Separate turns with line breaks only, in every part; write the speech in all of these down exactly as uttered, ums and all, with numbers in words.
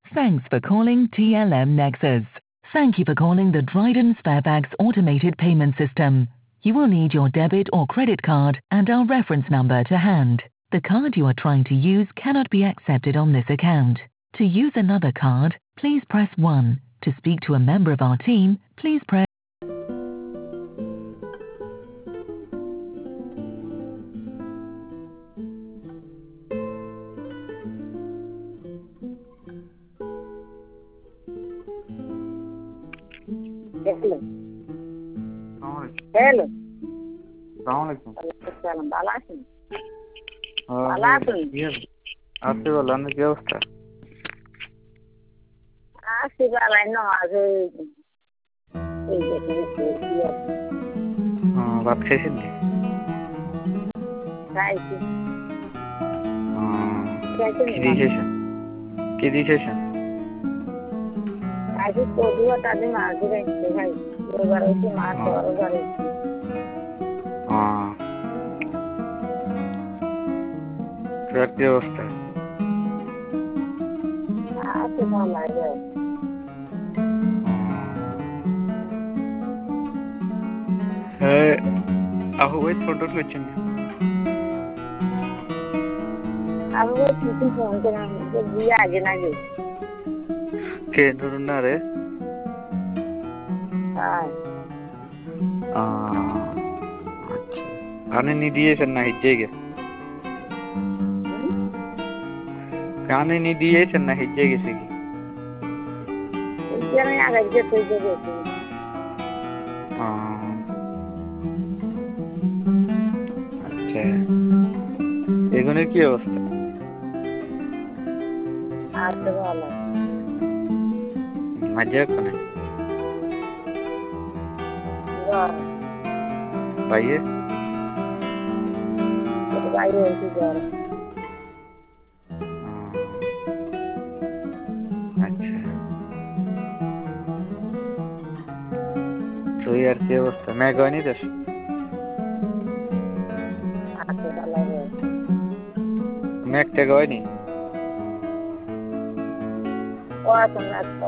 Thanks for calling T L M Nexus. Thank you for calling the Dryden Sparebags automated payment system. You will need your debit or credit card and our reference number to hand. The card you are trying to use cannot be accepted on this account. To use another card, please press one. To speak to a member of our team, please press
Hello.
Assalamualaikum.
Hello.
Assalamualaikum.
Waalaikumsalam. ভালো আছেন?
हाँ,
ভালো আছেন?
ये आपसे वाला ने क्या होता है?
আছি ভালো না আগে এই যে কি
हाँ, बात कैसी थी?
খাইছি
हाँ,
খাইছি
किधी सेशन? किधी सेशन?
আগে কোদিও তাদের মাঝে রেখে খাই এবার ওই মাছ বড় করে
हाँ, फिर क्या होता है?
আছে ভালো লাগে
है, अब वो छोटो क्वेश्चन है।
अब वो किसी फोन करें जो दिया आगे ना गए
के नूर ना रे?
हाँ
हाँ, अच्छा। आने नहीं दिए चन्ना हिज्जेगे। आने नहीं दिए चन्ना हिज्जेगे सीगी।
इधर नहीं आगे जो कोई जगह
हाँ, अच्छा। एगोने की अवस्था?
আছে ভালো
मजा कौन है? भाई
तो भाई होती जा रहा
अच्छा। तो यार क्या अवस्था? मैं गया नहीं दस।
আছে ভালো লাগে
मैं क्या गया नहीं?
ও আছে না তো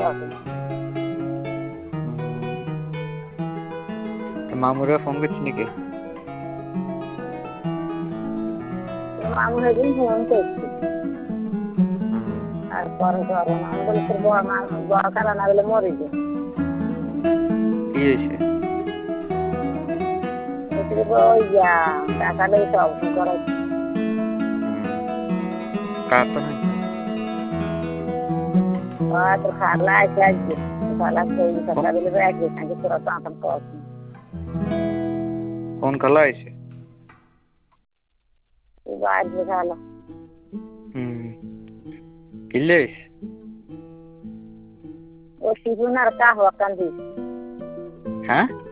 तो मामूरा फोन कुछ नहीं के?
মামু হেদিন ফোন করছি আর পরে ধরো না আমি বলি তোর বড় মা বড় কারণ না বলে মরে যে
ये है।
এদিকে ওই যা টাকা লই সব করে
काटा नहीं?
আর তোর খালা আছে আজকে খালা কই সকালে বলে ব্যাগে আজকে তোরা তো আতম কর
कौन कला है इसे?
এই বাইরে খালা
हम्म, किल्ले है?
ও শিবুনার কাহওয়া কান্দি
हाँ?